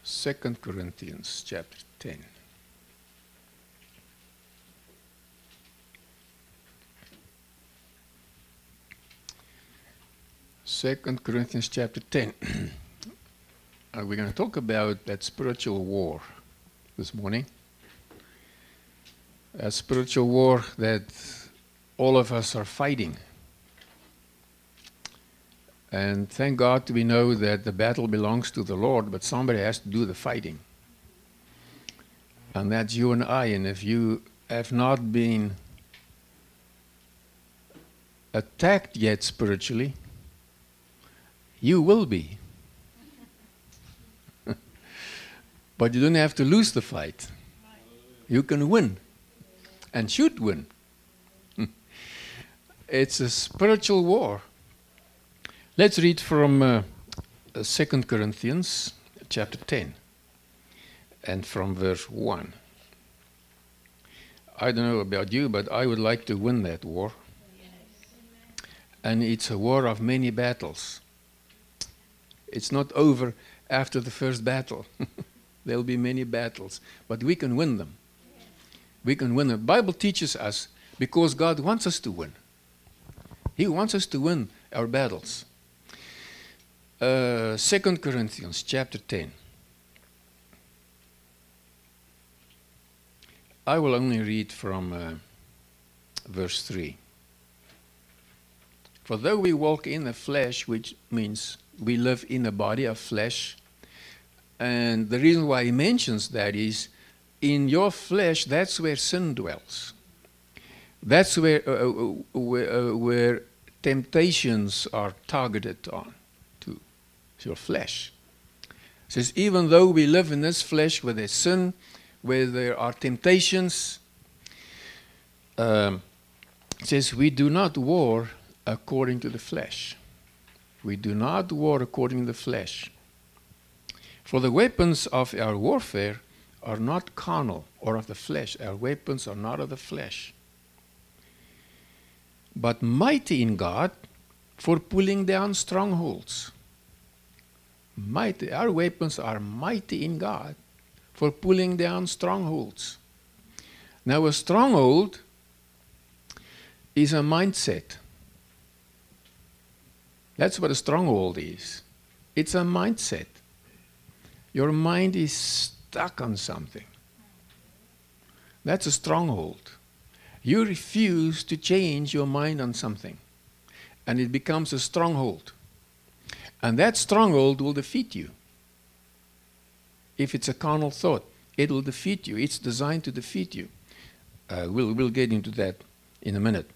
2 Corinthians chapter 10. Second Corinthians chapter 10. We're going to talk about that spiritual war this morning. A spiritual war that all of us are fighting. And thank God we know that the battle belongs to the Lord, but somebody has to do the fighting. And that's you and I. And if you have not been attacked yet spiritually, you will be. But you don't have to lose the fight. You can win and should win. It's a spiritual war. Let's read from 2 Corinthians chapter 10 and from verse 1. I don't know about you, but I would like to win that war. And it's a war of many battles. It's not over after the first battle. There'll be many battles, but we can win them. We can win them. The Bible teaches us because God wants us to win. He wants us to win our battles. 2 Corinthians chapter 10. I will only read from verse 3. For though we walk in the flesh, which means we live in a body of flesh, and the reason why he mentions that is, in your flesh, that's where sin dwells. That's where temptations are targeted on. Your flesh. It says, even though we live in this flesh where there's sin, where there are temptations, it says we do not war according to the flesh. We do not war according to the flesh. For the weapons of our warfare are not carnal or of the flesh. Our weapons are not of the flesh, but mighty in God for pulling down strongholds. Mighty. Our weapons are mighty in God for pulling down strongholds. Now, a stronghold is a mindset. That's what a stronghold is. It's a mindset. Your mind is stuck on something. That's a stronghold. You refuse to change your mind on something, and it becomes a stronghold. And that stronghold will defeat you. If it's a carnal thought, it will defeat you. It's designed to defeat you. We'll get into that in a minute.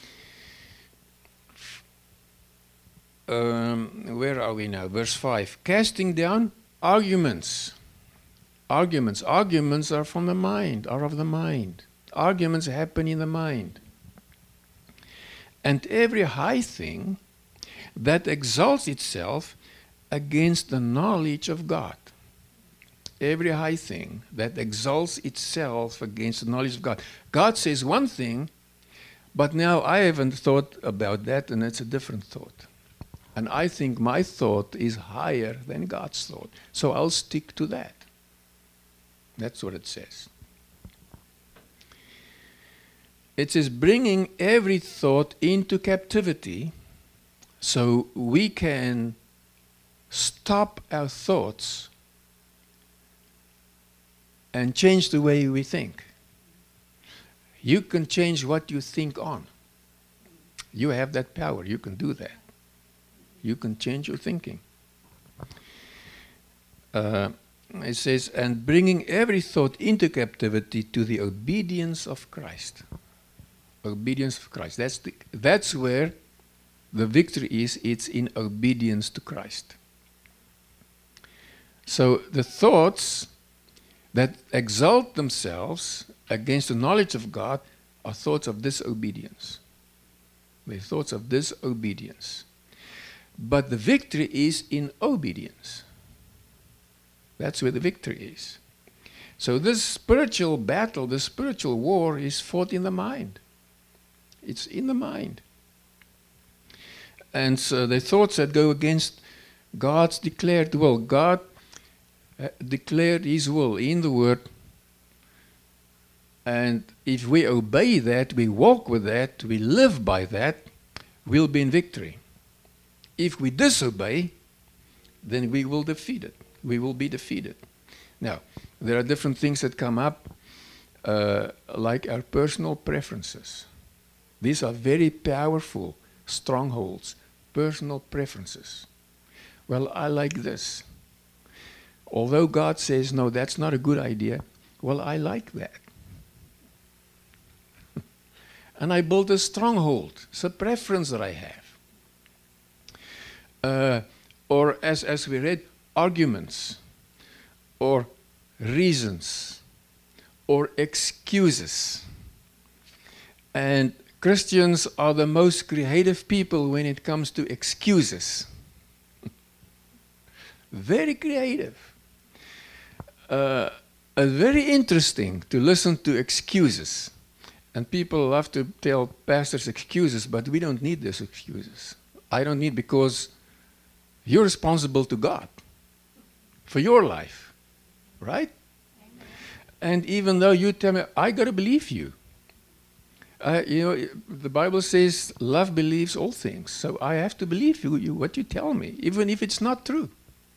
Where are we now? Verse 5. Casting down arguments. Arguments are from the mind, are of the mind. Arguments happen in the mind. And every high thing that exalts itself against the knowledge of God. Every high thing that exalts itself against the knowledge of God. God says one thing, but now I haven't thought about that, and it's a different thought. And I think my thought is higher than God's thought. So I'll stick to that. That's what it says. It says, bringing every thought into captivity, so we can stop our thoughts and change the way we think. You can change what you think on. You have that power. You can do that. You can change your thinking. It says, and bringing every thought into captivity to the obedience of Christ. Obedience of Christ. That's where the victory is. It's in obedience to Christ. So the thoughts that exalt themselves against the knowledge of God are thoughts of disobedience. They're thoughts of disobedience. But the victory is in obedience. That's where the victory is. So this spiritual battle, this spiritual war is fought in the mind. It's in the mind. And so the thoughts that go against God's declared will. God declared His will in the Word. And if we obey that, we walk with that, we live by that, we'll be in victory. If we disobey, then we will defeat it. We will be defeated. Now, there are different things that come up, like our personal preferences. These are very powerful strongholds, personal preferences. Well, I like this. Although God says, no, that's not a good idea, well, I like that. And I build a stronghold. It's a preference that I have. Or as we read, arguments, or reasons, or excuses. And Christians are the most creative people when it comes to excuses. Very creative. Very interesting to listen to excuses. And people love to tell pastors excuses, but we don't need those excuses. I don't need, because you're responsible to God for your life, right? Amen. And even though you tell me, I got to believe you. The Bible says love believes all things. So I have to believe you what you tell me, even if it's not true.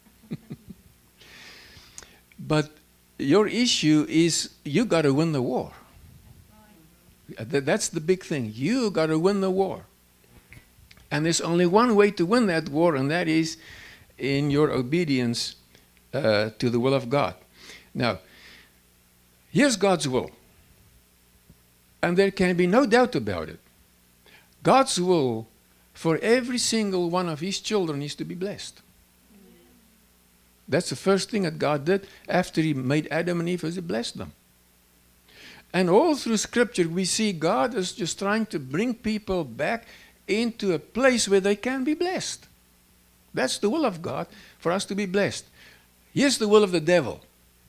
But your issue is you got to win the war. That's the big thing. You got to win the war. And there's only one way to win that war, and that is in your obedience to the will of God. Now, here's God's will. And there can be no doubt about it. God's will for every single one of His children is to be blessed. That's the first thing that God did after He made Adam and Eve, was He blessed them. And all through Scripture, we see God is just trying to bring people back into a place where they can be blessed. That's the will of God, for us to be blessed. Here's the will of the devil.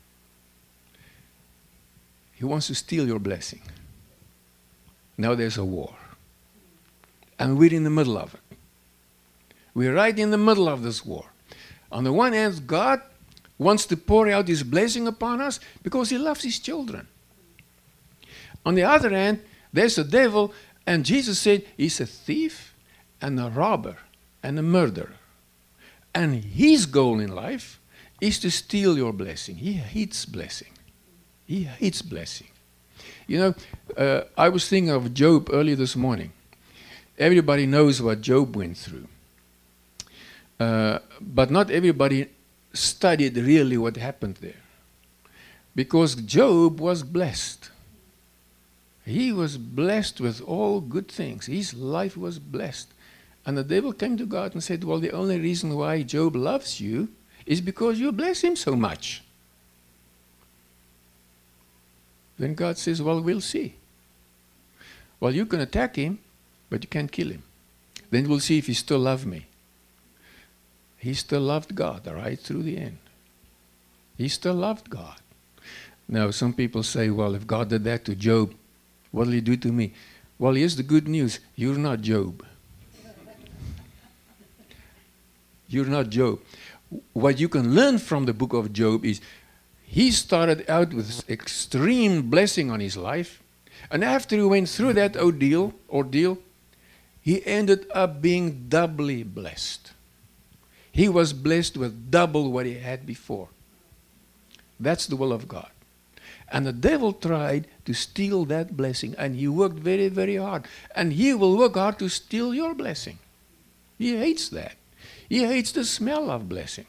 He wants to steal your blessing. Now there's a war. And we're in the middle of it. We're right in the middle of this war. On the one hand, God wants to pour out His blessing upon us because He loves His children. On the other hand, there's the devil, and Jesus said he's a thief and a robber and a murderer. And his goal in life is to steal your blessing. He hates blessing. He hates blessing. You know, I was thinking of Job early this morning. Everybody knows what Job went through. But not everybody studied really what happened there. Because Job was blessed. He was blessed with all good things. His life was blessed. And the devil came to God and said, well, the only reason why Job loves you is because you bless him so much. Then God says, well, we'll see. Well, you can attack him, but you can't kill him. Then we'll see if he still loves me. He still loved God, right through the end. He still loved God. Now, some people say, well, if God did that to Job, what will He do to me? Well, here's the good news. You're not Job. You're not Job. What you can learn from the book of Job is he started out with extreme blessing on his life. And after he went through that ordeal, he ended up being doubly blessed. He was blessed with double what he had before. That's the will of God. And the devil tried to steal that blessing, and he worked very, very hard. And he will work hard to steal your blessing. He hates that. He hates the smell of blessing.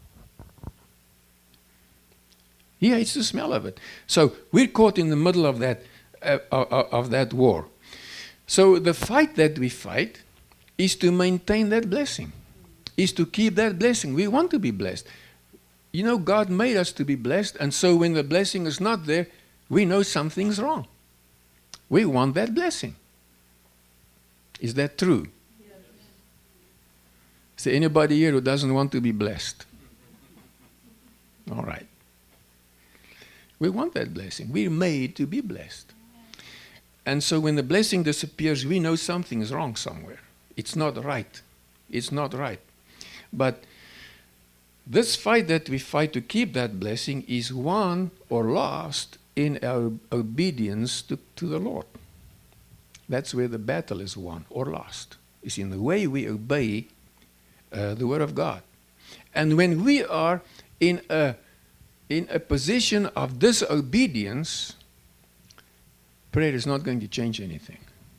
He hates the smell of it. So we're caught in the middle of that war. So the fight that we fight is to maintain that blessing, is to keep that blessing. We want to be blessed. You know, God made us to be blessed, and so when the blessing is not there, we know something's wrong. We want that blessing. Is that true? Yes. Is there anybody here who doesn't want to be blessed? All right. We want that blessing. We're made to be blessed. And so when the blessing disappears, we know something is wrong somewhere. It's not right. It's not right. But This fight that we fight to keep that blessing is won or lost in our obedience to the Lord. That's where the battle is won or lost. It's in the way we obey the Word of God. And when we are in a position of disobedience, prayer is not going to change anything.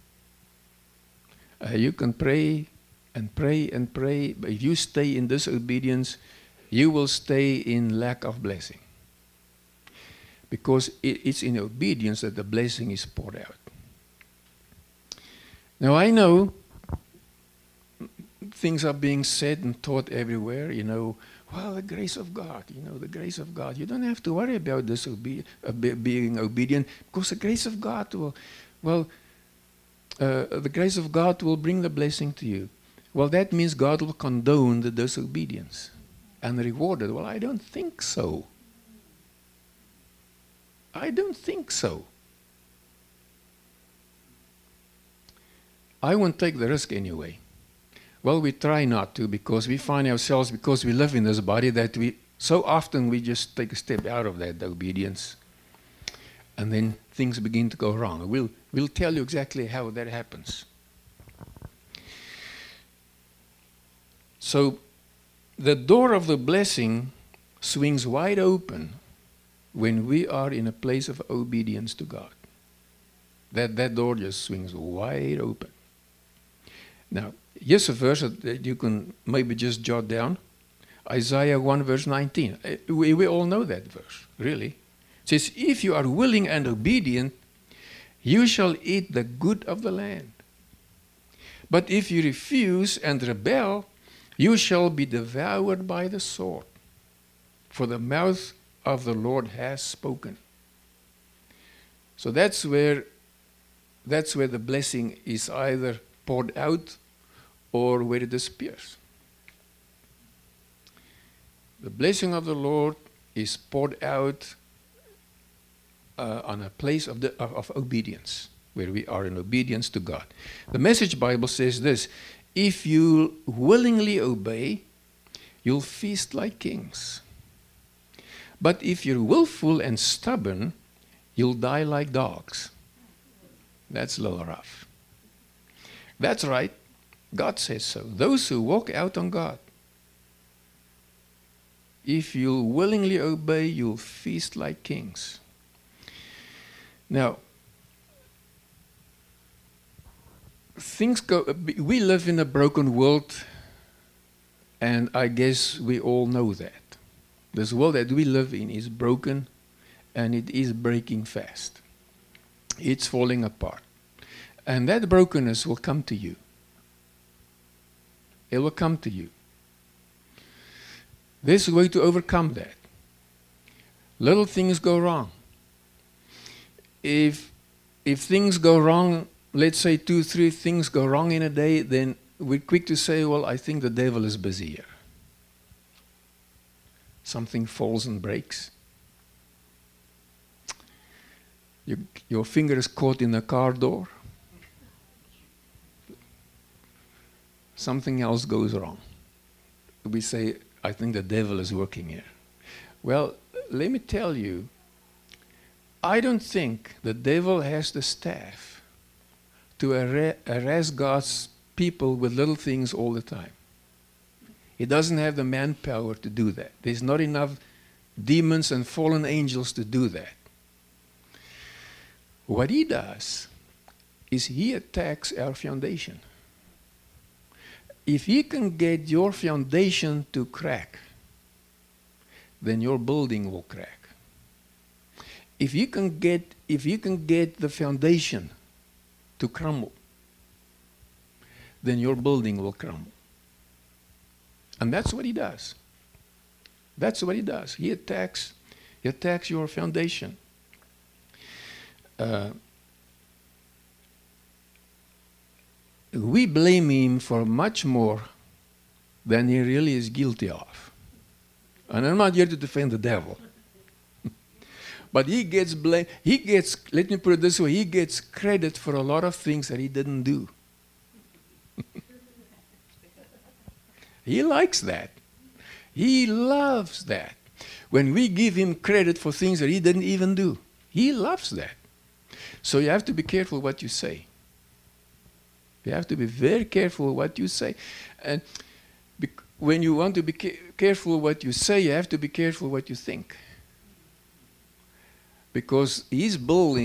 You can pray and pray and pray, but if you stay in disobedience, you will stay in lack of blessing. Because it's in obedience that the blessing is poured out. Now I know things are being said and taught everywhere, well, the grace of God, the grace of God. You don't have to worry about being obedient, because the grace of God the grace of God will bring the blessing to you. Well, that means God will condone the disobedience and reward it. Well, I don't think so. I don't think so. I won't take the risk anyway. Well, we try not to, because we find ourselves, because we live in this body, that so often we just take a step out of that obedience, and then things begin to go wrong. We'll tell you exactly how that happens. So the door of the blessing swings wide open when we are in a place of obedience to God. That door just swings wide open. Now, here's a verse that you can maybe just jot down. Isaiah 1 verse 19. We all know that verse, really. It says, if you are willing and obedient, you shall eat the good of the land. But if you refuse and rebel, you shall be devoured by the sword. For the mouth of the Lord has spoken. So that's where the blessing is either poured out or where it disappears. The blessing of the Lord is poured out on a place of obedience, where we are in obedience to God. The Message Bible says this: if you willingly obey, you'll feast like kings. But if you're willful and stubborn, you'll die like dogs. That's a little rough. That's right. God says so. Those who walk out on God, if you willingly obey, you'll feast like kings. Now, we live in a broken world, and I guess we all know that. This world that we live in is broken, and it is breaking fast. It's falling apart. And that brokenness will come to you. It will come to you. There's a way to overcome that. Little things go wrong. If things go wrong, let's say 2, 3 things go wrong in a day, then we're quick to say, well, I think the devil is busy here. Something falls and breaks. Your finger is caught in the car door. Something else goes wrong. We say, I think the devil is working here. Well, let me tell you, I don't think the devil has the staff to harass God's people with little things all the time. He doesn't have the manpower to do that. There's not enough demons and fallen angels to do that. What he does is he attacks our foundation. If he can get your foundation to crack, then your building will crack. If you can get the foundation to crumble, then your building will crumble. And that's what he does. That's what he does. He attacks your foundation. We blame him for much more than he really is guilty of. And I'm not here to defend the devil. But he gets blamed. Let me put it this way, he gets credit for a lot of things that he didn't do. He likes that. He loves that. When we give him credit for things that he didn't even do, he loves that. So you have to be careful what you say. You have to be very careful what you say. And when you want to be careful what you say, you have to be careful what you think. Because he's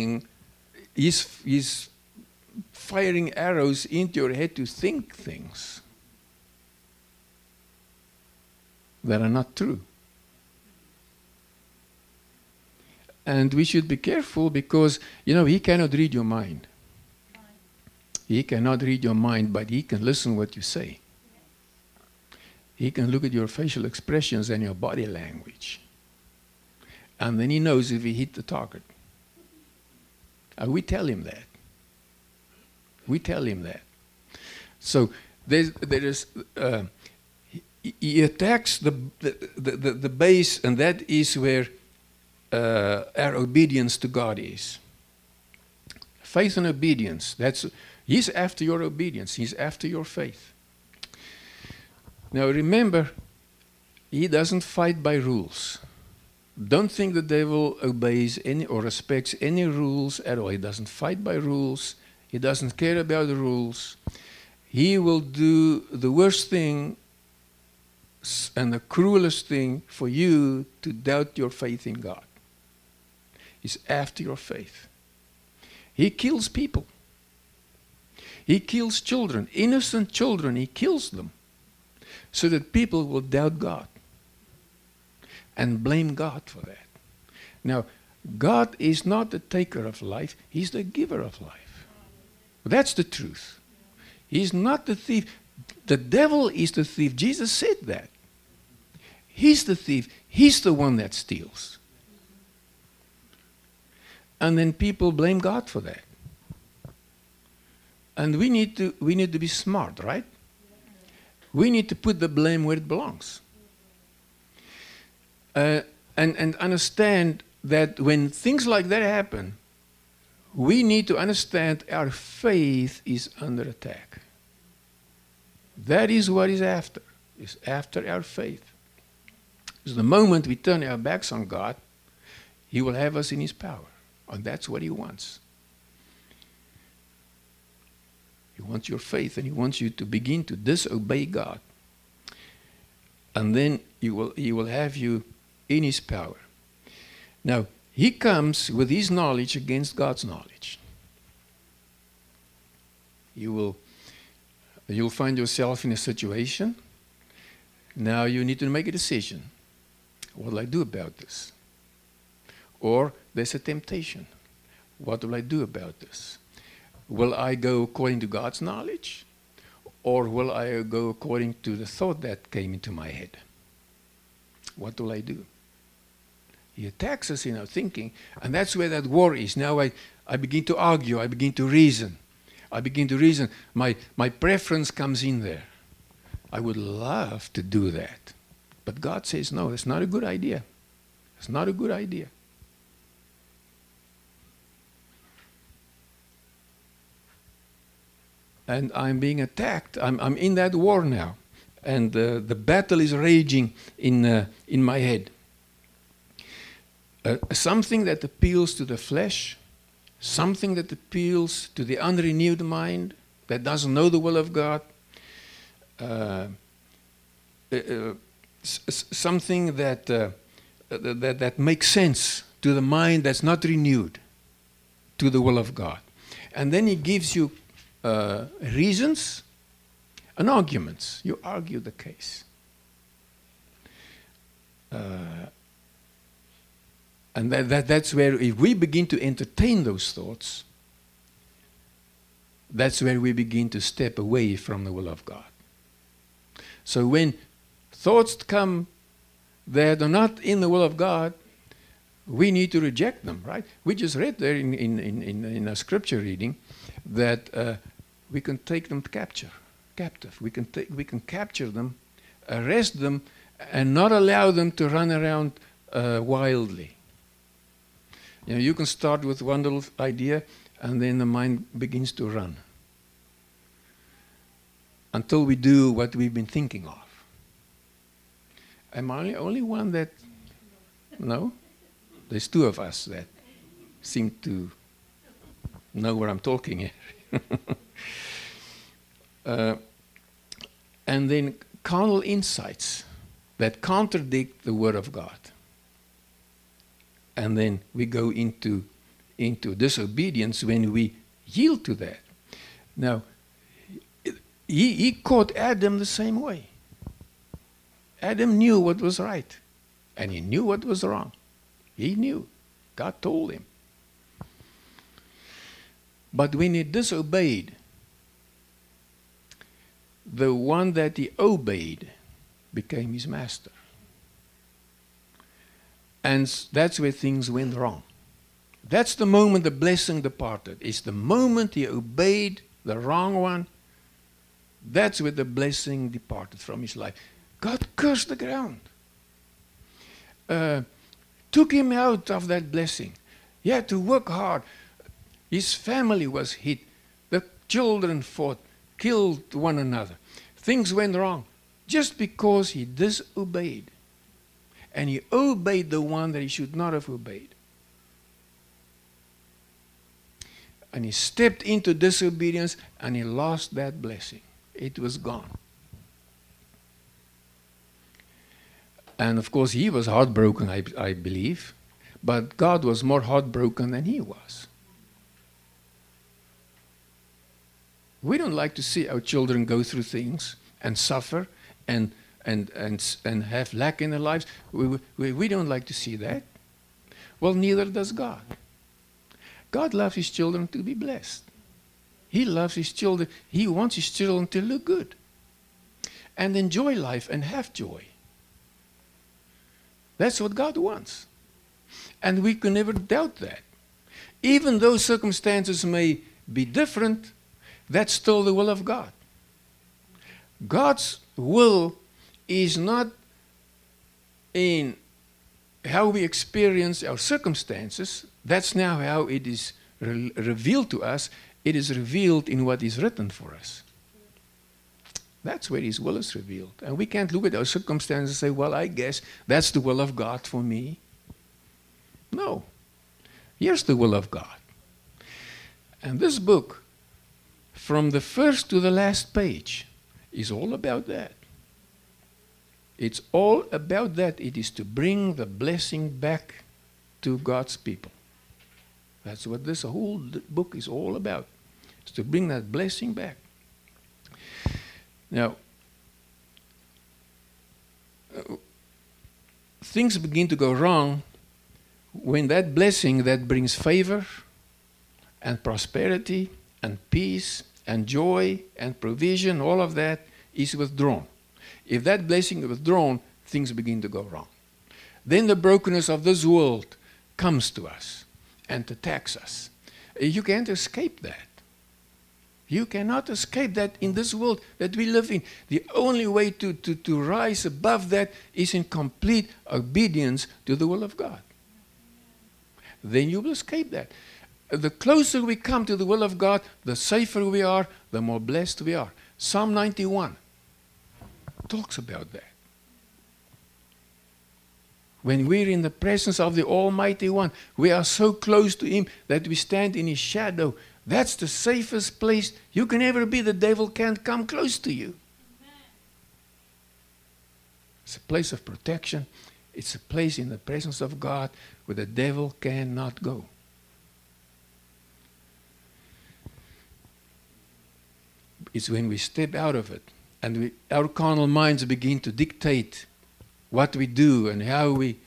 firing arrows into your head to think things that are not true. And we should be careful because, he cannot read your mind. He cannot read your mind, but he can listen what you say. He can look at your facial expressions and your body language. And then he knows if he hit the target. And we tell him that. We tell him that. So he attacks the base, and that is where our obedience to God is. Faith and obedience. He's after your obedience. He's after your faith. Now remember, he doesn't fight by rules. Don't think the devil obeys any or respects any rules at all. He doesn't fight by rules. He doesn't care about the rules. He will do the worst thing and the cruelest thing for you to doubt your faith in God. He's after your faith. He kills people. He kills children, innocent children. He kills them so that people will doubt God and blame God for that. Now, God is not the taker of life. He's the giver of life. That's the truth. He's not the thief. The devil is the thief. Jesus said that. He's the thief. He's the one that steals. And then people blame God for that. And we need to be smart, right? We need to put the blame where it belongs. And understand that when things like that happen, we need to understand our faith is under attack. That is what he's after. He's after our faith. Because the moment we turn our backs on God, he will have us in his power. And that's what he wants. He wants your faith, and he wants you to begin to disobey God. And then he will have you in his power. Now, he comes with his knowledge against God's knowledge. You'll find yourself in a situation. Now you need to make a decision. What will I do about this? Or there's a temptation. What will I do about this? Will I go according to God's knowledge? Or will I go according to the thought that came into my head? What will I do? He attacks us in our thinking, and that's where that war is. Now I begin to argue, I begin to reason. My preference comes in there. I would love to do that. But God says, no, it's not a good idea. It's not a good idea. And I'm being attacked. I'm in that war now. And the battle is raging in my head. Something that appeals to the flesh, something that appeals to the unrenewed mind, that doesn't know the will of God, something that makes sense to the mind that's not renewed to the will of God. And then he gives you reasons and arguments. You argue the case. And that's where, if we begin to entertain those thoughts, that's where we begin to step away from the will of God. So when thoughts come that are not in the will of God, we need to reject them, right? We just read there in a scripture reading that we can take them captive. We can capture them, arrest them, and not allow them to run around wildly. You can start with one little idea, and then the mind begins to run until we do what we've been thinking of. Am I the only one that... No? There's two of us that seem to know what I'm talking here. And then carnal insights that contradict the Word of God. And then we go into disobedience when we yield to that. Now, he caught Adam the same way. Adam knew what was right, and he knew what was wrong. He knew. God told him. But when he disobeyed, the one that he obeyed became his master. And that's where things went wrong. That's the moment the blessing departed. It's the moment he obeyed the wrong one. That's where the blessing departed from his life. God cursed the ground. Took him out of that blessing. He had to work hard. His family was hit. The children fought, killed one another. Things went wrong just because he disobeyed. And he obeyed the one that he should not have obeyed. And he stepped into disobedience and he lost that blessing. It was gone. And of course he was heartbroken, I believe. But God was more heartbroken than he was. We don't like to see our children go through things and suffer and have lack in their lives. We don't like to see that. Well, neither does God. God loves his children to be blessed. He loves his children. He wants his children to look good and enjoy life and have joy. That's what God wants. And we can never doubt that. Even though circumstances may be different, that's still the will of God. God's will is not in how we experience our circumstances. That's now how it is revealed to us. It is revealed in what is written for us. That's where his will is revealed. And we can't look at our circumstances and say, well, I guess that's the will of God for me. No. Here's the will of God. And this book, from the first to the last page, is all about that. It's all about that. It is to bring the blessing back to God's people. That's what this whole book is all about. It's to bring that blessing back. Now, things begin to go wrong when that blessing that brings favor and prosperity and peace and joy and provision, all of that is withdrawn. If that blessing is withdrawn, things begin to go wrong. Then the brokenness of this world comes to us and attacks us. You can't escape that. You cannot escape that in this world that we live in. The only way to rise above that is in complete obedience to the will of God. Then you will escape that. The closer we come to the will of God, the safer we are, the more blessed we are. Psalm 91 talks about that. When we're in the presence of the Almighty One, we are so close to him that we stand in his shadow. That's the safest place you can ever be. The devil can't come close to you. It's a place of protection. It's a place in the presence of God where the devil cannot go. It's when we step out of it and our carnal minds begin to dictate what we do and how we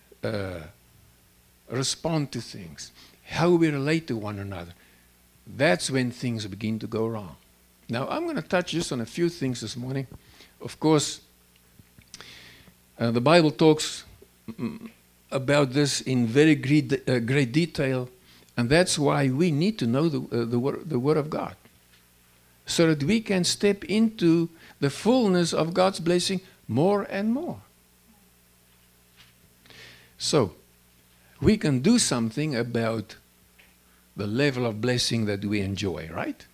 respond to things, how we relate to one another. That's when things begin to go wrong. Now, I'm going to touch just on a few things this morning. Of course, the Bible talks about this in very great detail, and that's why we need to know the Word of God, so that we can step into the fullness of God's blessing more and more. So, we can do something about the level of blessing that we enjoy, right?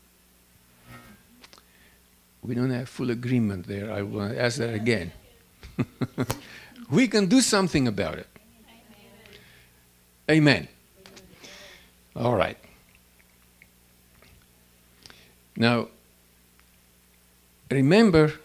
We don't have full agreement there. I will ask that again. We can do something about it. Amen. All right. Now, remember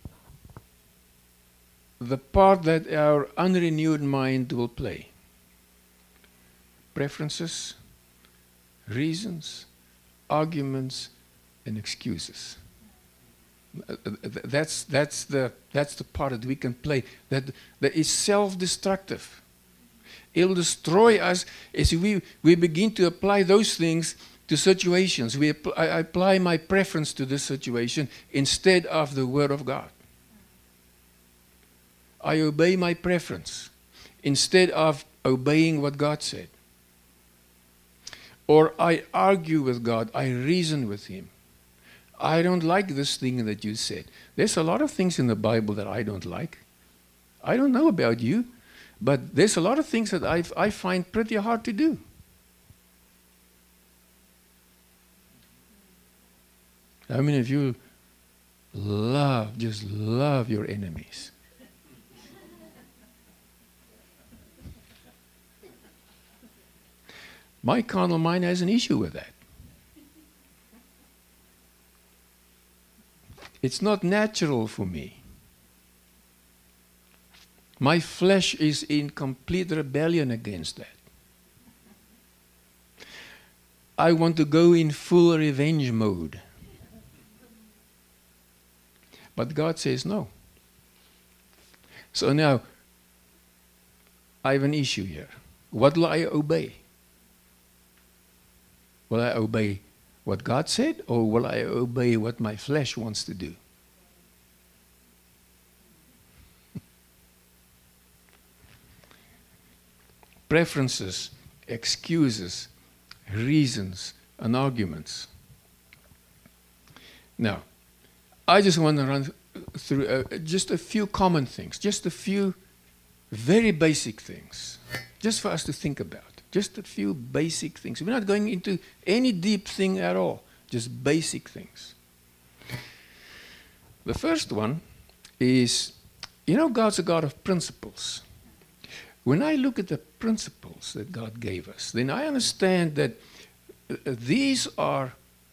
the part that our unrenewed mind will play. Preferences, reasons, arguments, and excuses. That's the part that we can play that is self-destructive. It'll destroy us as we begin to apply those things to situations. I apply my preference to this situation instead of the Word of God. I obey my preference instead of obeying what God said. Or I argue with God, I reason with Him. I don't like this thing that you said. There's a lot of things in the Bible that I don't like. I don't know about you, but there's a lot of things that I find pretty hard to do. How many of you just love your enemies? My carnal mind has an issue with that. It's not natural for me. My flesh is in complete rebellion against that. I want to go in full revenge mode. But God says no. So now, I have an issue here. What will I obey? Will I obey what God said, or will I obey what my flesh wants to do? Preferences, excuses, reasons, and arguments. Now, I just want to run through just a few common things, just a few very basic things, just for us to think about. Just a few basic things. We're not going into any deep thing at all, just basic things. The first one is, God's a God of principles. When I look at the principles that God gave us, then I understand that these are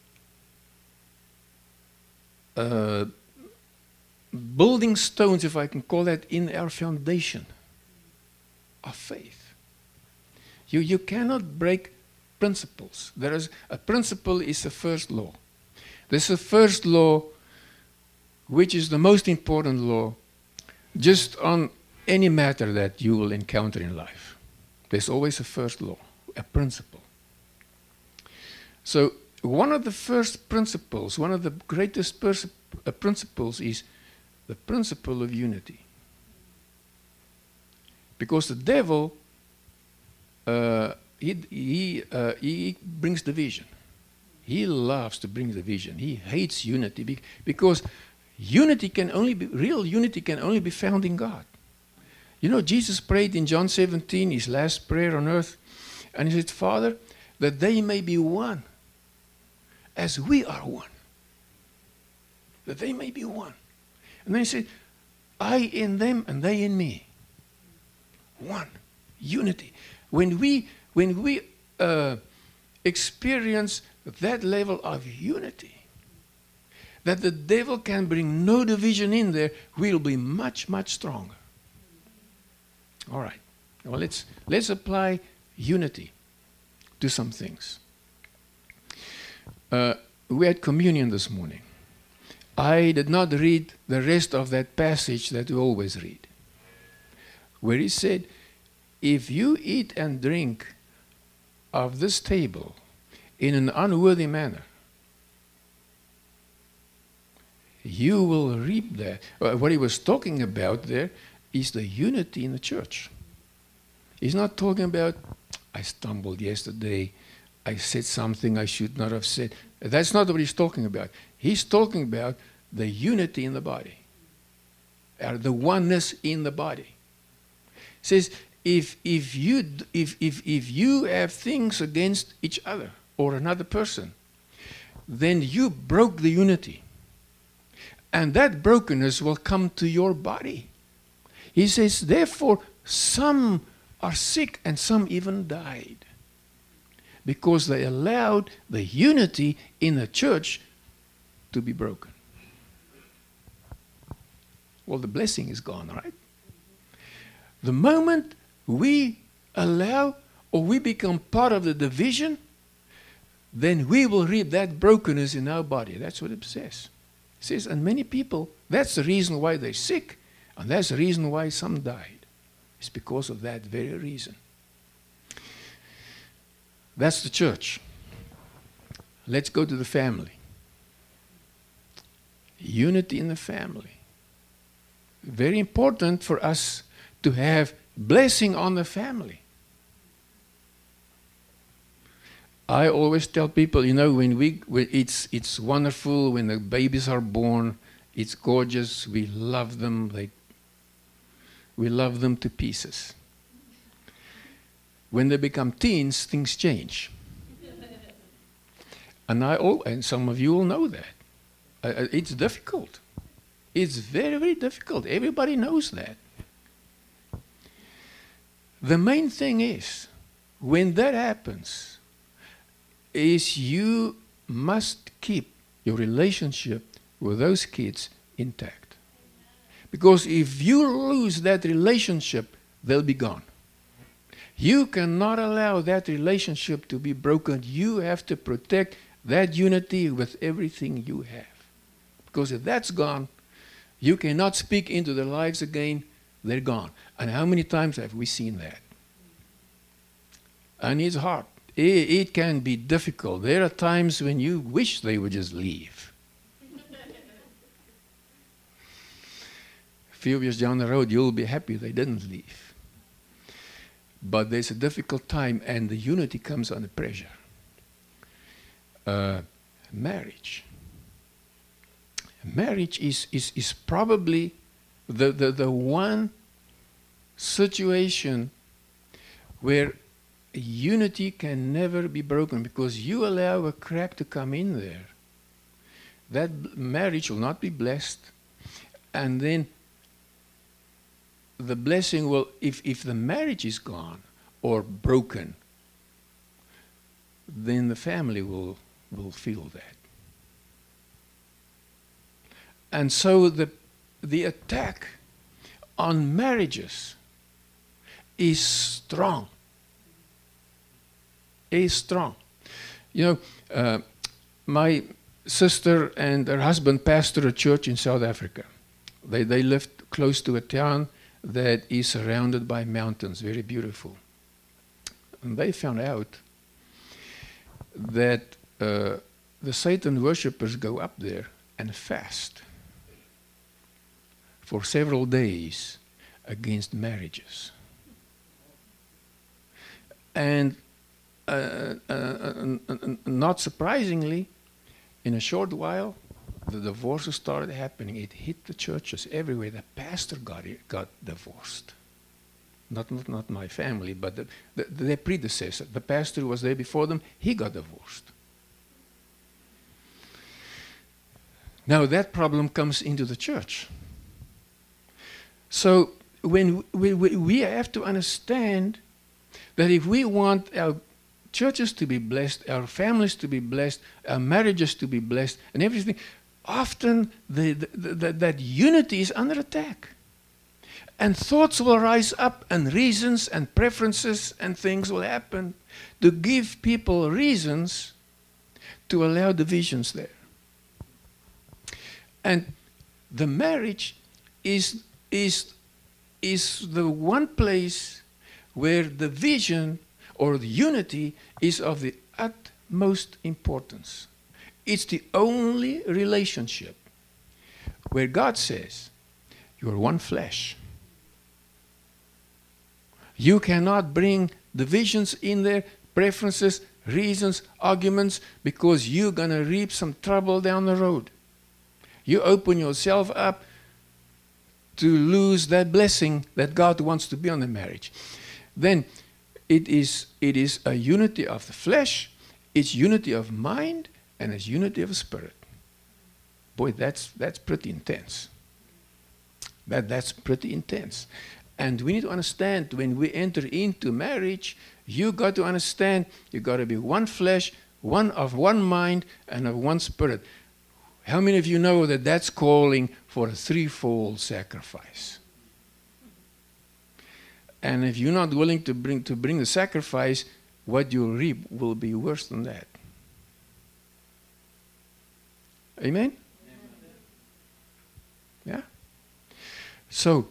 building stones, if I can call that, in our foundation of faith. You cannot break principles. A principle is the first law. There's a first law, which is the most important law, just on any matter that you will encounter in life. There's always a first law, a principle. So one of the first principles, one of the greatest principles is the principle of unity. Because the devil, he brings division. He loves to bring division. He hates unity because real unity can only be found in God. Jesus prayed in John 17, his last prayer on earth, and he said, Father, that they may be one, as we are one. That they may be one. And then he said, I in them and they in me. One. Unity. When we experience that level of unity, that the devil can bring no division in there, we'll be much, much stronger. All right. Well, let's apply unity to some things. We had communion this morning. I did not read the rest of that passage that we always read, where he said, if you eat and drink of this table in an unworthy manner, you will reap that. What he was talking about there is the unity in the church. He's not talking about, I stumbled yesterday, I said something I should not have said. That's not what he's talking about. He's talking about the unity in the body, the oneness in the body. He says, if you have things against each other or another person, then you broke the unity. And that brokenness will come to your body. He says, therefore, some are sick and some even died because they allowed the unity in the church to be broken. Well, the blessing is gone, right? The moment we allow or we become part of the division, then we will reap that brokenness in our body. That's what it says. It says, and many people, that's the reason why they're sick, and that's the reason why some died. It's because of that very reason. That's the church. Let's go to the family. Unity in the family. Very important for us to have blessing on the family. I always tell people, when it's wonderful when the babies are born. It's gorgeous. We love them. We love them to pieces. When they become teens, things change. And some of you will know that. It's difficult. It's very, very difficult. Everybody knows that. The main thing is, when that happens, is you must keep your relationship with those kids intact. Because if you lose that relationship, they'll be gone. You cannot allow that relationship to be broken. You have to protect that unity with everything you have. Because if that's gone, you cannot speak into their lives again. They're gone. And how many times have we seen that? And it's hard. It can be difficult. There are times when you wish they would just leave. A few years down the road, you'll be happy they didn't leave. But there's a difficult time, and the unity comes under pressure. Marriage. Marriage is probably the one situation where unity can never be broken, because you allow a crack to come in there. That marriage will not be blessed, and then the blessing will, if the marriage is gone or broken, then the family will feel that. And so the attack on marriages is strong. Is strong. My sister and her husband pastor a church in South Africa. They lived close to a town that is surrounded by mountains, very beautiful. And they found out that the Satan worshippers go up there and fast for several days against marriages. And not surprisingly, in a short while, the divorces started happening. It hit the churches everywhere. The pastor got divorced. Not my family, but their predecessor. The pastor who was there before them, he got divorced. Now that problem comes into the church. So when we have to understand that if we want our churches to be blessed, our families to be blessed, our marriages to be blessed, and everything, often that unity is under attack. And thoughts will rise up, and reasons and preferences and things will happen to give people reasons to allow divisions there. And the marriage is the one place where the vision or the unity is of the utmost importance. It's the only relationship where God says, you're one flesh. You cannot bring divisions in there, preferences, reasons, arguments, because you're going to reap some trouble down the road. You open yourself up to lose that blessing that God wants to be on the marriage. Then it is a unity of the flesh, it's unity of mind, and it's unity of spirit. Boy, that's pretty intense. That's pretty intense. And we need to understand when we enter into marriage, you got to understand you got to be one flesh, one of one mind, and of one spirit. How many of you know that that's calling for a threefold sacrifice? And if you're not willing to bring the sacrifice, what you'll reap will be worse than that. Amen? Yeah? So,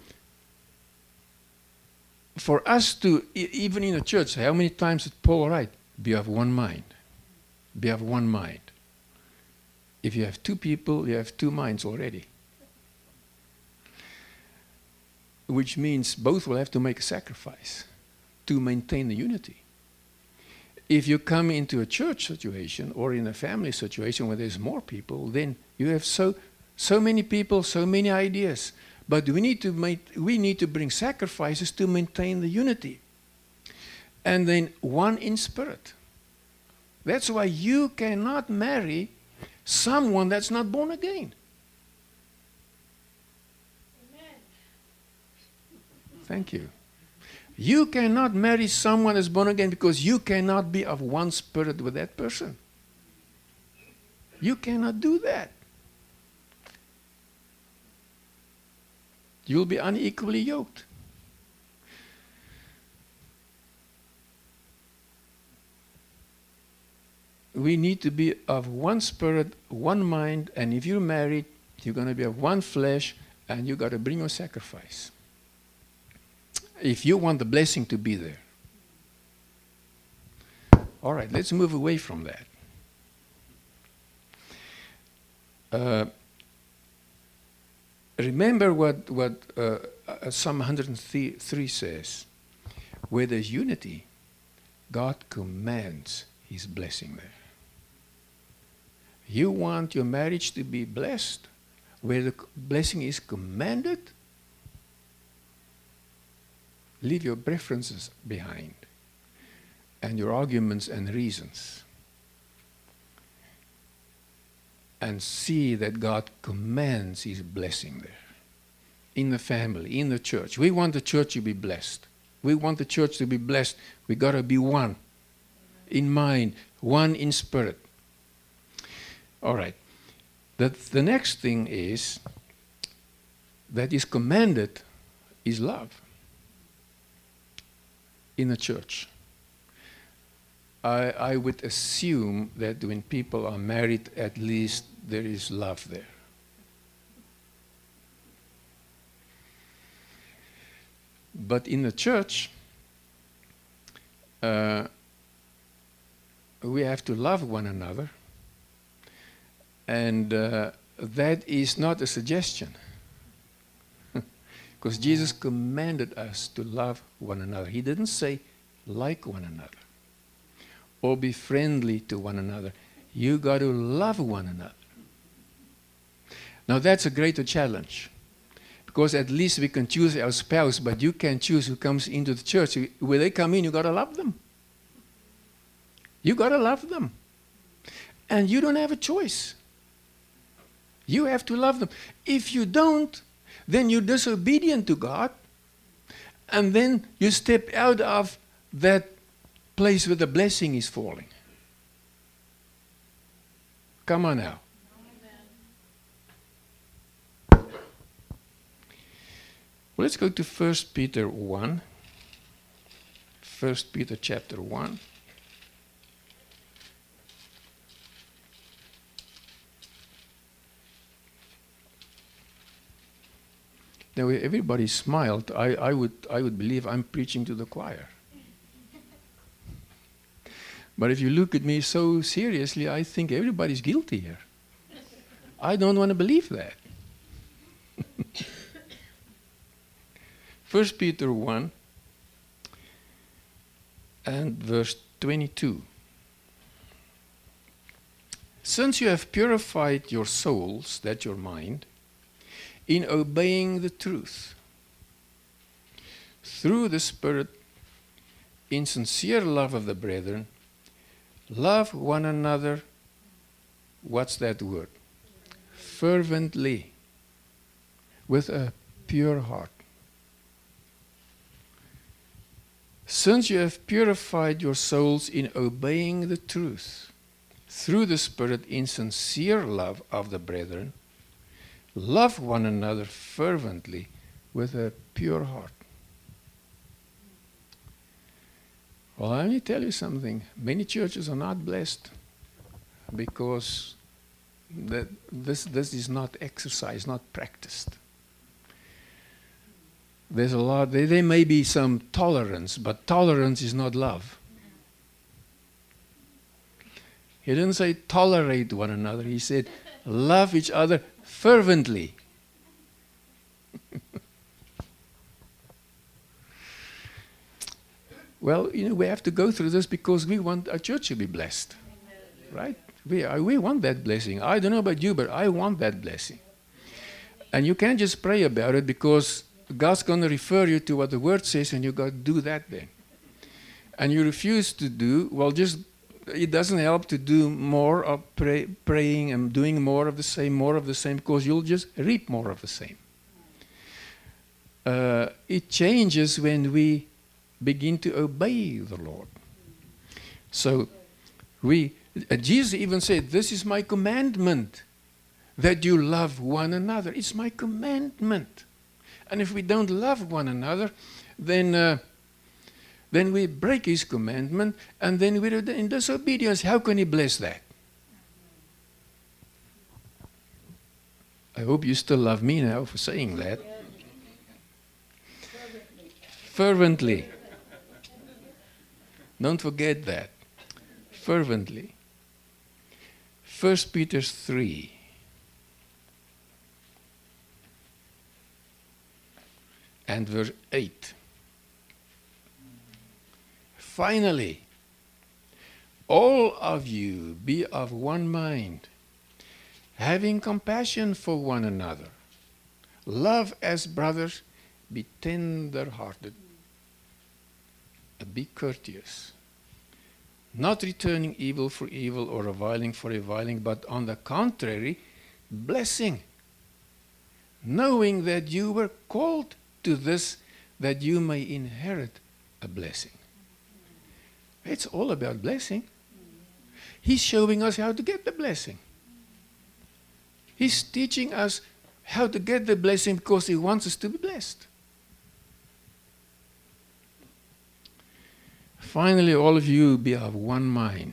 for us to, even in the church, how many times did Paul write? Be of one mind. Be of one mind. If you have two people, you have two minds already. Which means both will have to make a sacrifice to maintain the unity. If you come into a church situation or in a family situation where there's more people, then you have so many people, so many ideas. But we need to bring sacrifices to maintain the unity. And then one in spirit. That's why you cannot marry someone that's not born again. Amen. Thank you. You cannot marry someone that's born again because you cannot be of one spirit with that person. You cannot do that. You'll be unequally yoked. We need to be of one spirit, one mind, and if you're married, you're going to be of one flesh, and you got to bring your sacrifice. If you want the blessing to be there. All right, let's move away from that. Remember what Psalm 103 says. Where there's unity, God commands His blessing there. You want your marriage to be blessed, where the blessing is commanded? Leave your preferences behind and your arguments and reasons. And see that God commands His blessing there. In the family, in the church. We want the church to be blessed. We want the church to be blessed. We got to be one in mind, one in spirit. All right. The next thing is that is commanded is love in the church. I would assume that when people are married, at least there is love there. But in the church, we have to love one another. And that is not a suggestion. Because Jesus commanded us to love one another. He didn't say like one another or be friendly to one another. You got to love one another. Now that's a greater challenge. Because at least we can choose our spouse, but you can't choose who comes into the church. When they come in, you got to love them. You got to love them. And you don't have a choice. You have to love them. If you don't, then you're disobedient to God. And then you step out of that place where the blessing is falling. Come on now. Well, let's go to 1 Peter 1. 1 Peter chapter 1. Now, everybody smiled. I would believe I'm preaching to the choir. But if you look at me so seriously, I think everybody's guilty here. I don't want to believe that. 1 Peter 1 and verse 22. Since you have purified your souls, that's your mind, in obeying the truth, through the Spirit, in sincere love of the brethren, love one another, what's that word? Fervently, with a pure heart. Since you have purified your souls in obeying the truth, through the Spirit in sincere love of the brethren, love one another fervently with a pure heart. Well, let me tell you something. Many churches are not blessed because this is not exercised, not practiced. There's a lot, there may be some tolerance, but tolerance is not love. He didn't say tolerate one another. He said love each other fervently. Well, we have to go through this because we want our church to be blessed. Right? We want that blessing. I don't know about you, but I want that blessing. And you can't just pray about it because God's going to refer you to what the Word says and you've got to do that then. And you refuse to do, well, it doesn't help to do more of praying and doing more of the same, because you'll just reap more of the same. It changes when we begin to obey the Lord. So Jesus even said, this is my commandment, that you love one another. It's my commandment. And if we don't love one another, then we break his commandment, and then we're in disobedience. How can he bless that? I hope you still love me now for saying that. Fervently. Don't forget that. Fervently. 1 Peter 3. And verse 8. Finally, all of you be of one mind, having compassion for one another. Love as brothers, be tender-hearted, be courteous, not returning evil for evil or reviling for reviling, but on the contrary, blessing, knowing that you were called to this, that you may inherit a blessing. It's all about blessing. He's showing us how to get the blessing. He's teaching us how to get the blessing because he wants us to be blessed. Finally, all of you be of one mind.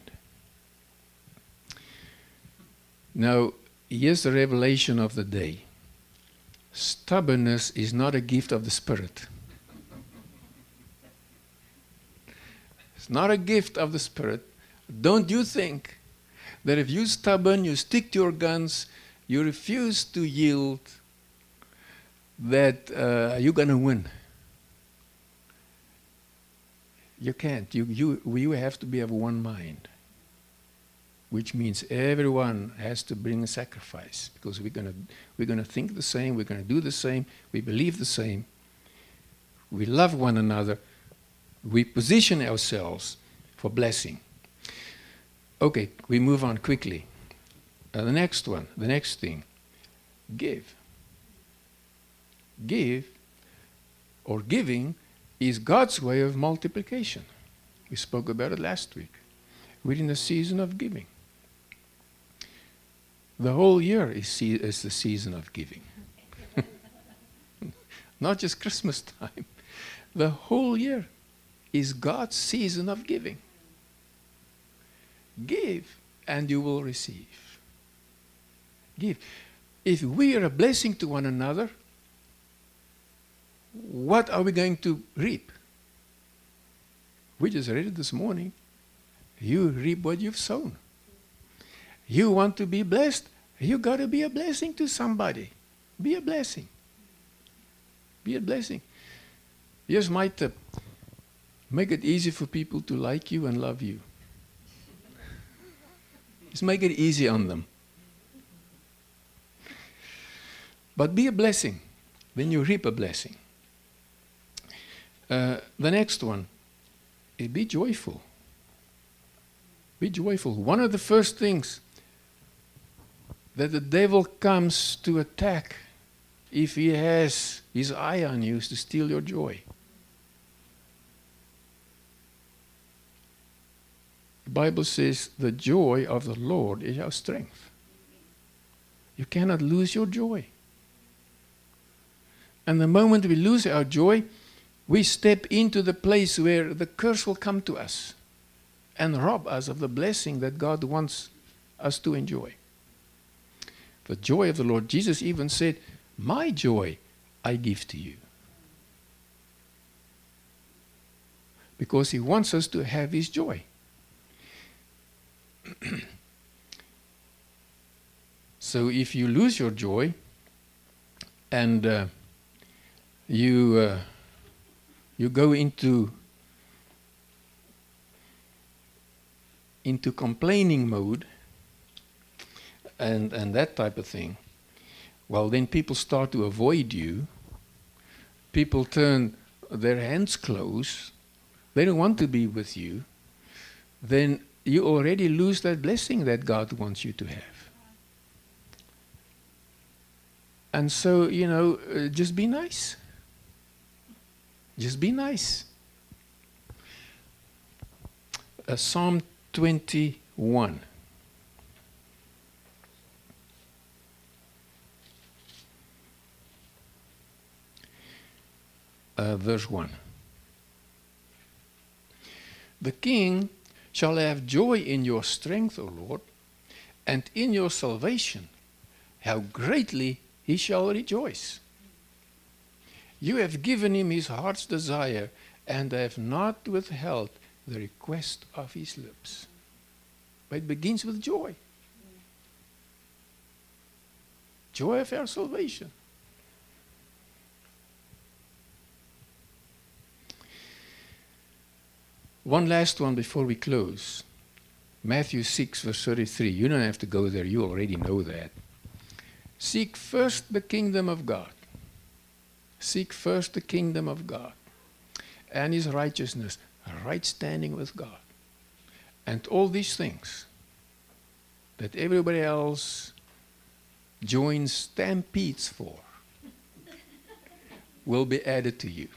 Now, here's the revelation of the day. Stubbornness is not a gift of the Spirit. It's not a gift of the Spirit. Don't you think that if you're stubborn, you stick to your guns, you refuse to yield, that you're going to win. You can't. You have to be of one mind, which means everyone has to bring a sacrifice, because we're going to think the same, we're going to do the same, we believe the same, we love one another, we position ourselves for blessing. Okay, we move on quickly. The next thing, give. Give, or giving, is God's way of multiplication. We spoke about it last week. We're in the season of giving. The whole year is the season of giving. Not just Christmas time. The whole year is God's season of giving. Give, and you will receive. Give. If we are a blessing to one another, what are we going to reap? We just read it this morning. You reap what you've sown. You want to be blessed, you got to be a blessing to somebody. Be a blessing. Be a blessing. Here's my tip. Make it easy for people to like you and love you. Just make it easy on them. But be a blessing. Then you reap a blessing. The next one is be joyful. Be joyful. One of the first things that the devil comes to attack if he has his eye on you, is to steal your joy. The Bible says the joy of the Lord is our strength. You cannot lose your joy. And the moment we lose our joy, we step into the place where the curse will come to us and rob us of the blessing that God wants us to enjoy. The joy of the Lord, Jesus even said, my joy I give to you. Because he wants us to have his joy. So if you lose your joy and you go into complaining mode and that type of thing, well, then people start to avoid you. People turn their hands close. They don't want to be with you. Then you already lose that blessing that God wants you to have. And so, just be nice. Just be nice. Psalm 21. Verse 1. The king shall have joy in your strength, O Lord, and in your salvation. How greatly he shall rejoice. You have given him his heart's desire, and have not withheld the request of his lips. But it begins with joy. Joy of our salvation. One last one before we close. Matthew 6, verse 33. You don't have to go there. You already know that. Seek first the kingdom of God. Seek first the kingdom of God and his righteousness, a right standing with God. And all these things that everybody else joins stampedes for will be added to you.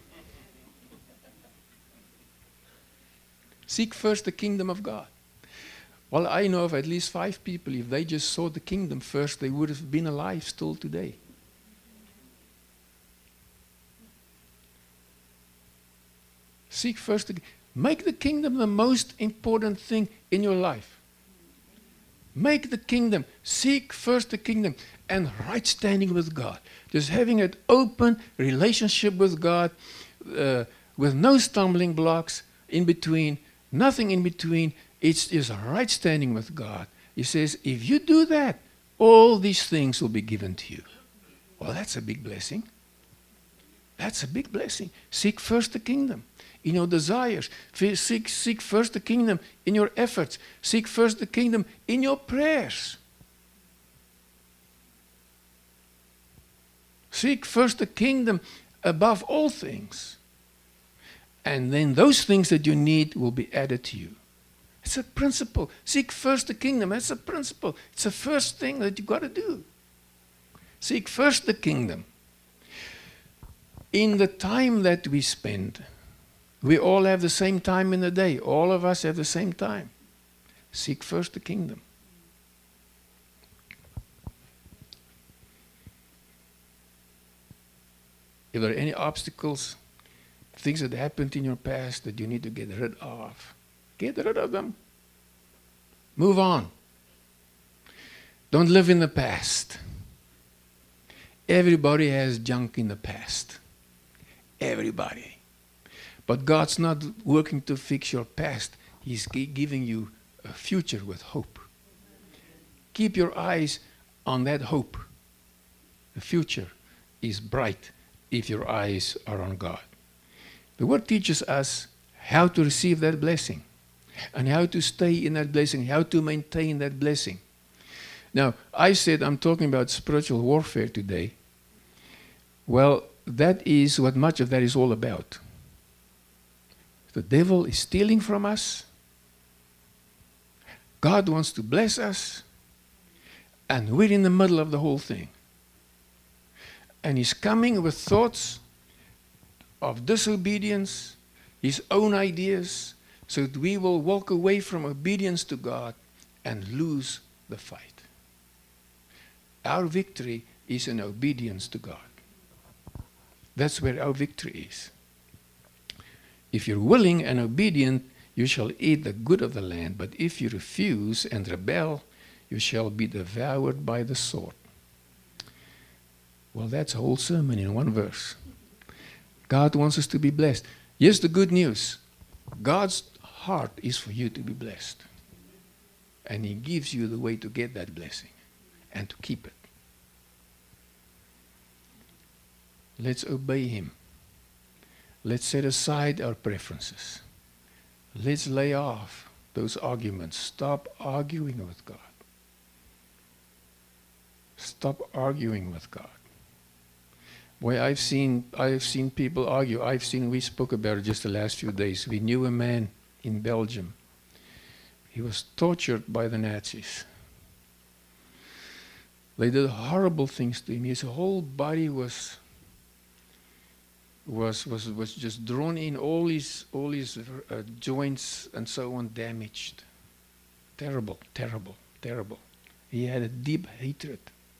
Seek first the kingdom of God. Well, I know of at least 5 people, if they just sought the kingdom first, they would have been alive still today. Seek first make the kingdom the most important thing in your life. Make the kingdom, seek first the kingdom and right standing with God. Just having an open relationship with God with no stumbling blocks in between, nothing in between. It's just right standing with God. He says, if you do that, all these things will be given to you. Well, that's a big blessing. That's a big blessing. Seek first the kingdom in your desires. Seek first the kingdom in your efforts. Seek first the kingdom in your prayers. Seek first the kingdom above all things. And then those things that you need will be added to you. It's a principle. Seek first the kingdom. That's a principle. It's the first thing that you've got to do. Seek first the kingdom. In the time that we spend, we all have the same time in the day. All of us have the same time. Seek first the kingdom. If there are any obstacles, things that happened in your past that you need to get rid of, get rid of them. Move on. Don't live in the past. Everybody has junk in the past. Everybody. But God's not working to fix your past. He's giving you a future with hope. Keep your eyes on that hope. The future is bright if your eyes are on God. The Word teaches us how to receive that blessing and how to stay in that blessing, how to maintain that blessing. Now, I said I'm talking about spiritual warfare today. Well, that is what much of that is all about. The devil is stealing from us. God wants to bless us. And we're in the middle of the whole thing. And he's coming with thoughts of disobedience, his own ideas, so that we will walk away from obedience to God and lose the fight. Our victory is in obedience to God. That's where our victory is. If you're willing and obedient, you shall eat the good of the land. But if you refuse and rebel, you shall be devoured by the sword. Well, that's a whole sermon in one verse. God wants us to be blessed. Here's the good news. God's heart is for you to be blessed. And he gives you the way to get that blessing and to keep it. Let's obey him. Let's set aside our preferences. Let's lay off those arguments. Stop arguing with God. Stop arguing with God. Boy, I've seen people argue. We spoke about it just the last few days. We knew a man in Belgium. He was tortured by the Nazis. They did horrible things to him. His whole body was just drawn in, all his joints and so on damaged. Terrible, terrible, terrible. He had a deep hatred.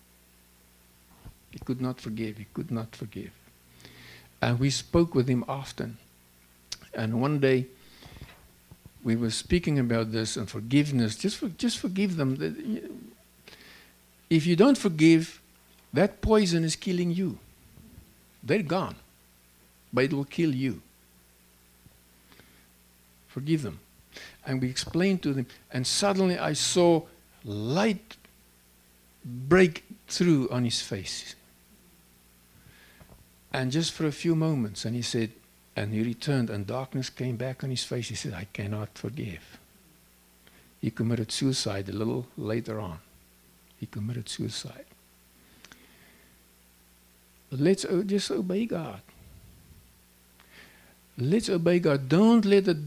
He could not forgive. He could not forgive. And we spoke with him often. And one day we were speaking about this and forgiveness. Just forgive them. If you don't forgive, that poison is killing you. They're gone. But it will kill you. Forgive them. And we explained to them, and suddenly I saw light break through on his face. And just for a few moments, and he said, and he returned, and darkness came back on his face. He said, I cannot forgive. He committed suicide a little later on. He committed suicide. But let's just obey God. Let's obey God. Don't give the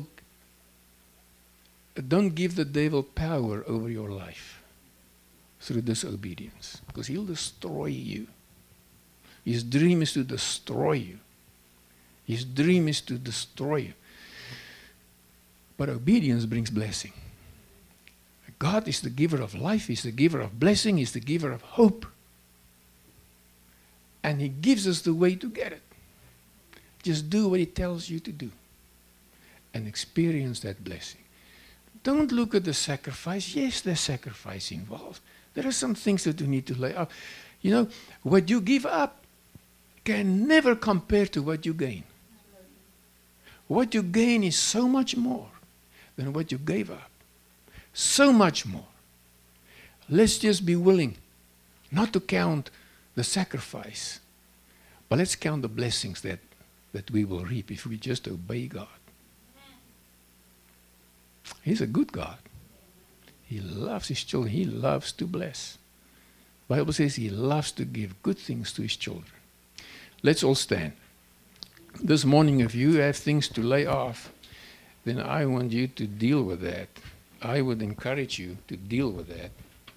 devil power over your life through disobedience, because he'll destroy you. His dream is to destroy you. His dream is to destroy you. But obedience brings blessing. God is the giver of life. He's the giver of blessing. He's the giver of hope. And he gives us the way to get it. Just do what he tells you to do and experience that blessing. Don't look at the sacrifice. Yes, there's sacrifice involved. There are some things that you need to lay up. You know, what you give up can never compare to what you gain. What you gain is so much more than what you gave up. So much more. Let's just be willing not to count the sacrifice, but let's count the blessings that we will reap if we just obey God. He's a good God. He loves his children. He loves to bless. The Bible says he loves to give good things to his children. Let's all stand. This morning, if you have things to lay off, then I want you to deal with that. I would encourage you to deal with that.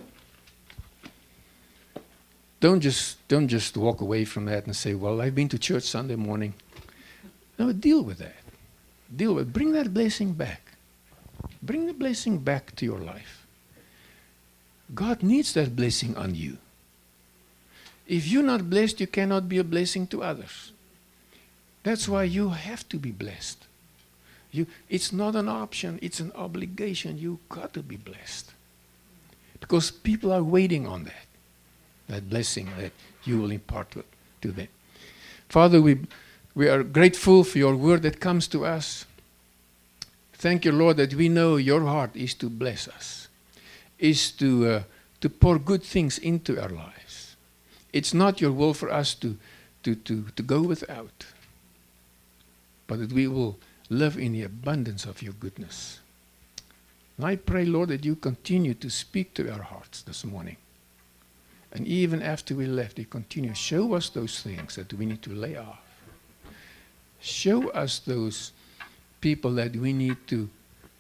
Don't just walk away from that and say, well, I've been to church Sunday morning. No, deal with that. Bring that blessing back. Bring the blessing back to your life. God needs that blessing on you. If you're not blessed, you cannot be a blessing to others. That's why you have to be blessed. It's not an option, it's an obligation. You've got to be blessed. Because people are waiting on that blessing that you will impart to them. Father, we are grateful for your word that comes to us. Thank you, Lord, that we know your heart is to bless us, is to pour good things into our lives. It's not your will for us to go without, but that we will live in the abundance of your goodness. And I pray, Lord, that you continue to speak to our hearts this morning. And even after we left, you continue. Show us those things that we need to lay off. Show us those people that we need to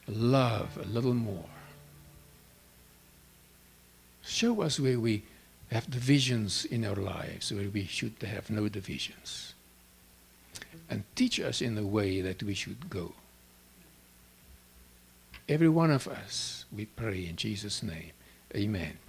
love a little more. Show us where we have divisions in our lives where we should have no divisions. And teach us in the way that we should go. Every one of us, we pray in Jesus' name. Amen.